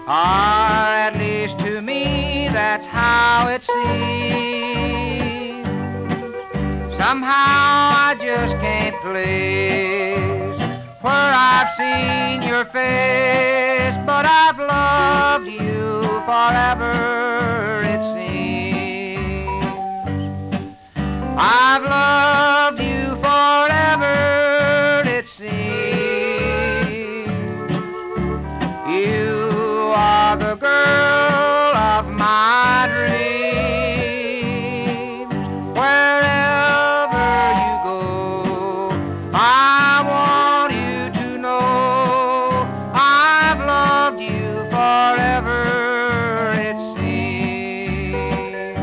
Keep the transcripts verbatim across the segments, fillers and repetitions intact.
or at least to me that's how it seems. Somehow I just can't place where I've seen your face, but I've loved you forever, it seems. I've loved you forever, it seems. You are the girl of my dreams. Wherever you go, I want you to know I've loved you forever, it seems.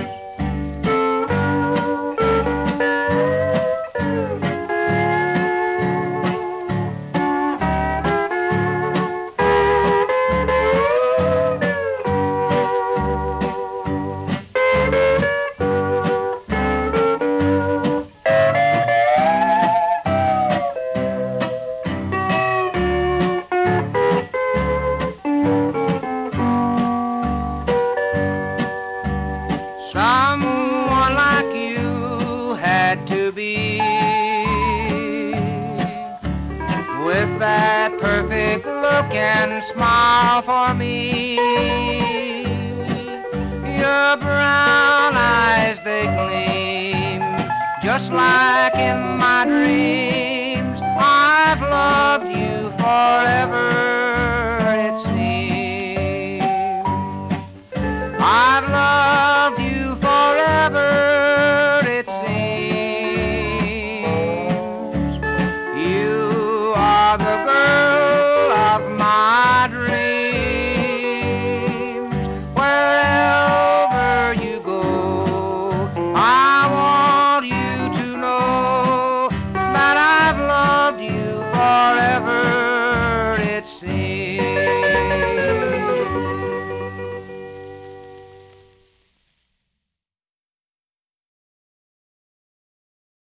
Someone like you had to be, with that perfect look and smile for me. Your brown eyes, they gleam just like in my dreams. I've loved you forever,